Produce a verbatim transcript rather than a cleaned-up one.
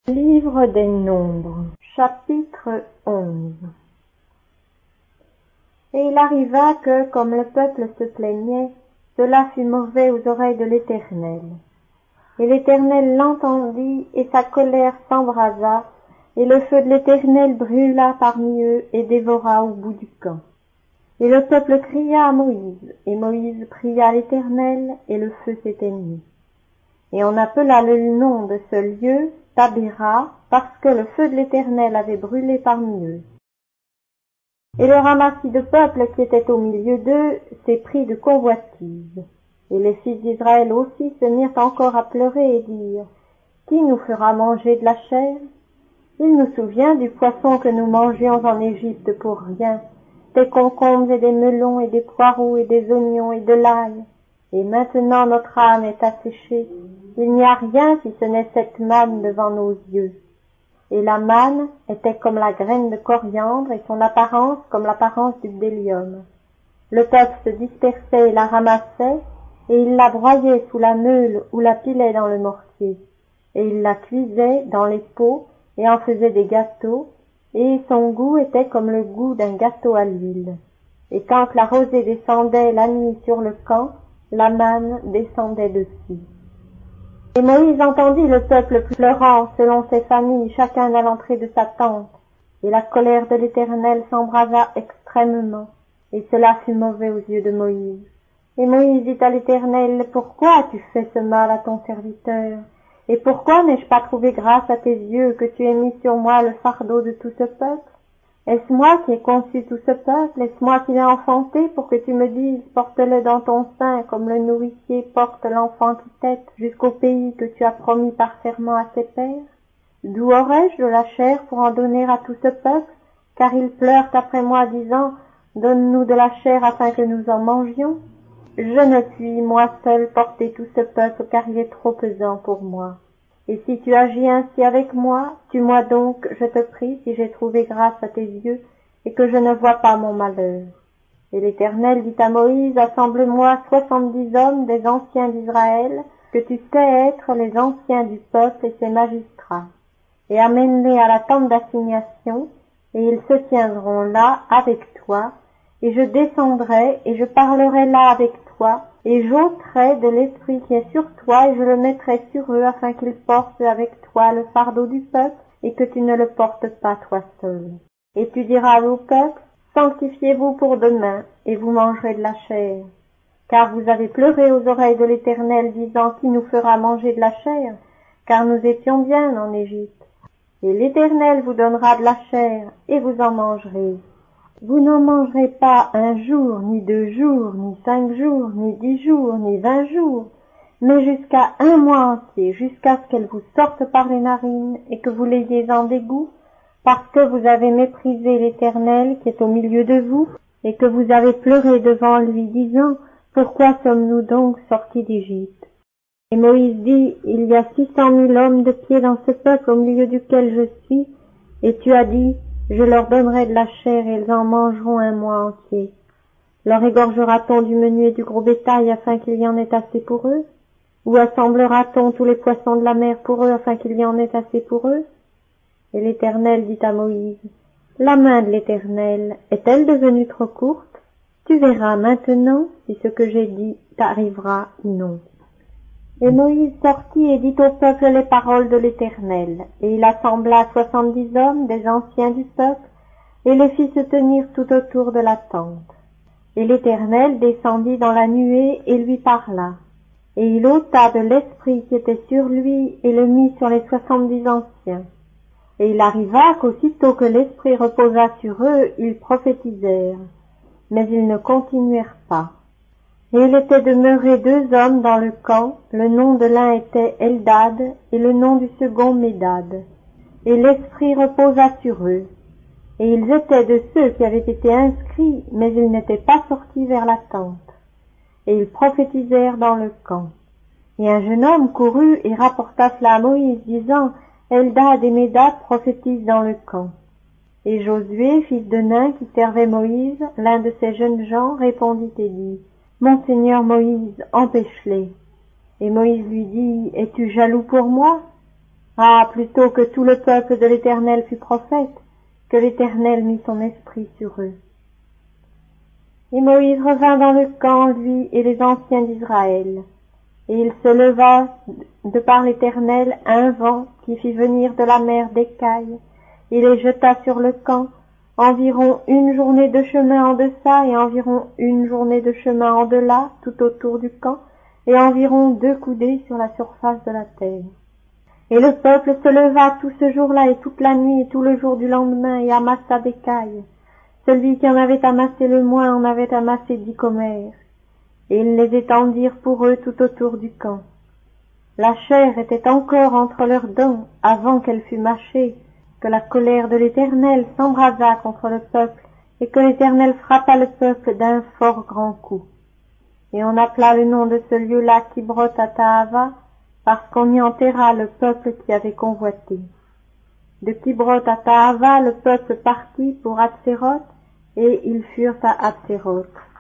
Livre des Nombres, chapitre onze. Et il arriva que, comme le peuple se plaignait, cela fut mauvais aux oreilles de l'Éternel. Et l'Éternel l'entendit, et sa colère s'embrasa, et le feu de l'Éternel brûla parmi eux, et dévora au bout du camp. Et le peuple cria à Moïse, et Moïse pria à l'Éternel, et le feu s'éteignit. Et on appela le nom de ce lieu Tabéra, parce que le feu de l'Éternel avait brûlé parmi eux. Et le ramassis de peuple qui était au milieu d'eux s'éprit de convoitise. Et les fils d'Israël aussi se mirent encore à pleurer et dire, « Qui nous fera manger de la chair? Il nous souvient du poisson que nous mangions en Égypte pour rien, des concombres et des melons et des poireaux et des oignons et de l'ail. Et maintenant notre âme est asséchée. Il n'y a rien si ce n'est cette manne devant nos yeux. » Et la manne était comme la graine de coriandre et son apparence comme l'apparence du bdellium. Le peuple se dispersait et la ramassait, et il la broyait sous la meule ou la pilait dans le mortier. Et il la cuisait dans les pots et en faisait des gâteaux, et son goût était comme le goût d'un gâteau à l'huile. Et quand la rosée descendait la nuit sur le camp, la manne descendait dessus. Et Moïse entendit le peuple pleurant selon ses familles, chacun à l'entrée de sa tente. Et la colère de l'Éternel s'embrasa extrêmement, et cela fut mauvais aux yeux de Moïse. Et Moïse dit à l'Éternel, « Pourquoi as-tu fait ce mal à ton serviteur? Et pourquoi n'ai-je pas trouvé grâce à tes yeux que tu aies mis sur moi le fardeau de tout ce peuple? Est-ce moi qui ai conçu tout ce peuple? Est-ce moi qui l'ai enfanté pour que tu me dises, porte-le dans ton sein comme le nourricier porte l'enfant qui tète jusqu'au pays que tu as promis par serment à ses pères? D'où aurais-je de la chair pour en donner à tout ce peuple? Car ils pleurent après moi disant, donne-nous de la chair afin que nous en mangions. Je ne puis moi seul porter tout ce peuple car il est trop pesant pour moi. Et si tu agis ainsi avec moi, tue-moi donc, je te prie, si j'ai trouvé grâce à tes yeux, et que je ne vois pas mon malheur. » Et l'Éternel dit à Moïse, « Assemble-moi soixante-dix hommes des anciens d'Israël, que tu sais être les anciens du peuple et ses magistrats, et amène-les à la tente d'assignation, et ils se tiendront là avec toi, et je descendrai, et je parlerai là avec toi, et j'ôterai de l'esprit qui est sur toi, et je le mettrai sur eux, afin qu'ils portent avec toi le fardeau du peuple, et que tu ne le portes pas toi seul. Et tu diras au peuple, sanctifiez-vous pour demain, et vous mangerez de la chair. Car vous avez pleuré aux oreilles de l'Éternel, disant, qui nous fera manger de la chair? Car nous étions bien en Égypte. Et l'Éternel vous donnera de la chair, et vous en mangerez. Vous n'en mangerez pas un jour, ni deux jours, ni cinq jours, ni dix jours, ni vingt jours, mais jusqu'à un mois entier, jusqu'à ce qu'elle vous sorte par les narines et que vous l'ayez en dégoût, parce que vous avez méprisé l'Éternel qui est au milieu de vous, et que vous avez pleuré devant lui, disant, pourquoi sommes-nous donc sortis d'Égypte? Et Moïse dit, il y a six cent mille hommes de pied dans ce peuple au milieu duquel je suis, et tu as dit, je leur donnerai de la chair et ils en mangeront un mois entier. Leur égorgera-t-on du menu et du gros bétail afin qu'il y en ait assez pour eux? Ou assemblera-t-on tous les poissons de la mer pour eux afin qu'il y en ait assez pour eux? Et l'Éternel dit à Moïse, la main de l'Éternel est-elle devenue trop courte? Tu verras maintenant si ce que j'ai dit t'arrivera ou non. Et Moïse sortit et dit au peuple les paroles de l'Éternel, et il assembla soixante-dix hommes des anciens du peuple, et les fit se tenir tout autour de la tente. Et l'Éternel descendit dans la nuée et lui parla, et il ôta de l'esprit qui était sur lui et le mit sur les soixante-dix anciens. Et il arriva qu'aussitôt que l'esprit reposa sur eux, ils prophétisèrent, mais ils ne continuèrent pas. Et il était demeuré deux hommes dans le camp, le nom de l'un était Eldad, et le nom du second Médad. Et l'esprit reposa sur eux. Et ils étaient de ceux qui avaient été inscrits, mais ils n'étaient pas sortis vers la tente. Et ils prophétisèrent dans le camp. Et un jeune homme courut et rapporta cela à Moïse, disant, Eldad et Médad prophétisent dans le camp. Et Josué, fils de Nun, qui servait Moïse, l'un de ces jeunes gens, répondit et dit, mon Seigneur Moïse, empêche-les. Et Moïse lui dit, es-tu jaloux pour moi? Ah, plutôt que tout le peuple de l'Éternel fut prophète, que l'Éternel mit son esprit sur eux. Et Moïse revint dans le camp, lui et les anciens d'Israël. Et il se leva de par l'Éternel un vent qui fit venir de la mer d'écailles, et les jeta sur le camp, environ une journée de chemin en deçà et environ une journée de chemin en delà, tout autour du camp, et environ deux coudées sur la surface de la terre. Et le peuple se leva tout ce jour-là et toute la nuit et tout le jour du lendemain et amassa d'écailles. Celui qui en avait amassé le moins en avait amassé dix commères. Et ils les étendirent pour eux tout autour du camp. La chair était encore entre leurs dents avant qu'elle fût mâchée, que la colère de l'Éternel s'embrasa contre le peuple et que l'Éternel frappa le peuple d'un fort grand coup. Et on appela le nom de ce lieu-là Kibroth Hattaava, parce qu'on y enterra le peuple qui avait convoité. De Kibroth Hattaava, le peuple partit pour Hatséroth, et ils furent à Hatséroth.